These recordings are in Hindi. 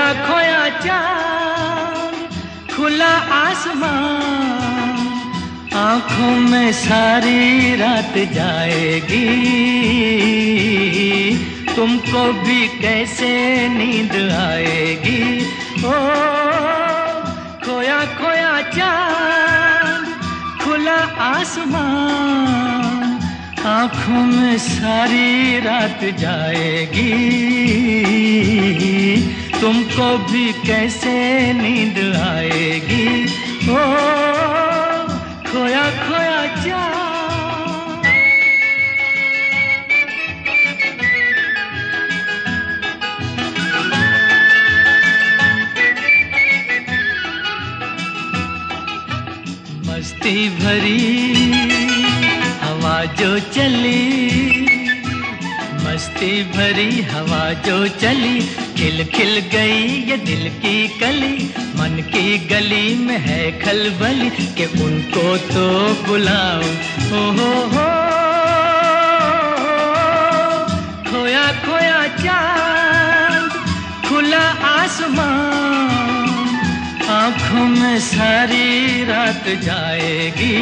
खोया चांद, खुला आसमान, आंखों में सारी रात जाएगी। तुमको भी कैसे नींद आएगी। ओ खोया खोया चांद, खुला आसमान, आंखों में सारी रात जाएगी। तुमको भी कैसे नींद आएगी। ओ खोया खोया चांद। मस्ती भरी हवा जो चली, मस्ती भरी हवा जो चली, खिल खिल गई ये दिल की कली। मन की गली में है खलबली कि उनको तो बुलाओ। ओ हो खोया खोया चांद, खुला आसमान, आंखों में सारी रात जाएगी।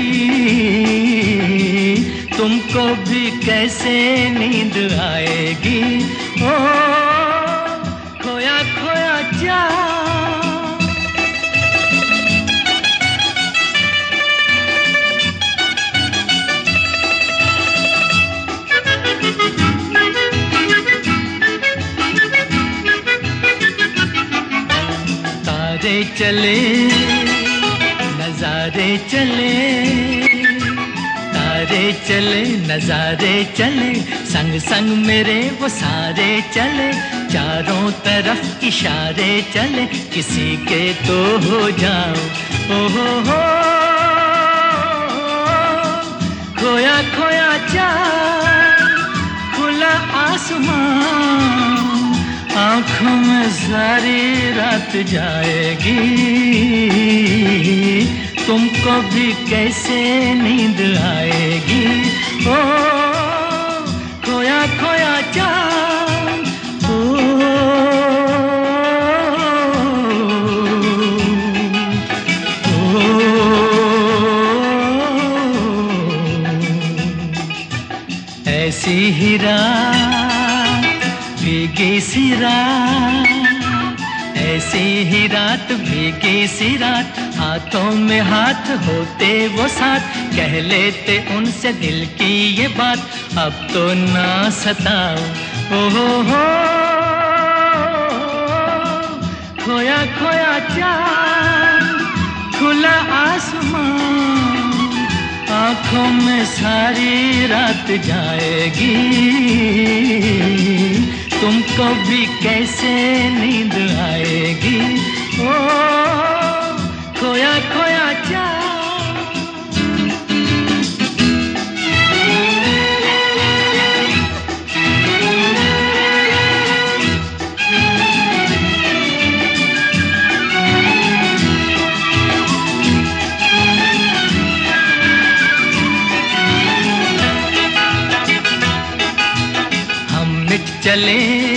तुमको भी कैसे नींद आएगी। ओ खोया खोया चांद। तारे चले नजारे चले, तारे चले नजारे चले, संग संग मेरे वो सारे चले। चारों तरफ इशारे चले, किसी के तो हो जाओ। ओ हो खोया खोया चांद, खुला आसमान, आंखों में सारी रात जाएगी। तुमको भी कैसे नींद आएगी। ओ खोया खोया चांद। ऐसी ही रात भीगी सी रात, ऐसी ही रात भीगी सी रात, हाथों में हाथ होते वो साथ, कह लेते उनसे दिल की ये बात, अब तो ना सताओ। ओ हो खोया खोया चांद, खुला आसमान, आंखों में सारी रात जाएगी। तुमको भी कैसे नींद आएगी। ओ खोया खोया चांद। चले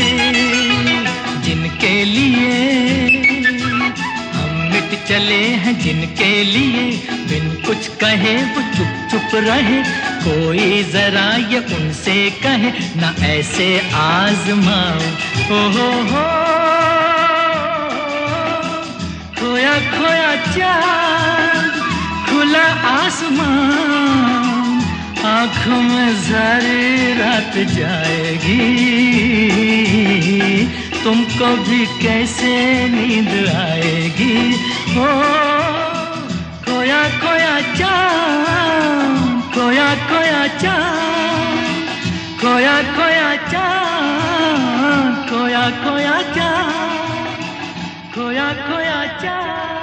जिनके लिए, हम मिट चले हैं जिनके लिए, बिन कुछ कहे वो चुप चुप रहे, कोई जरा ये उनसे कहे ना ऐसे आजमाओ। ओ हो खोया खोया चांद, खुला आसमान, आंखों में सारी रात जाएगी। तुमको भी कैसे नींद आएगी। ओ खोया खोया चांद, खोया खोया चांद, खोया खोया चांद, खोया खोया चांद, खोया खोया चांद।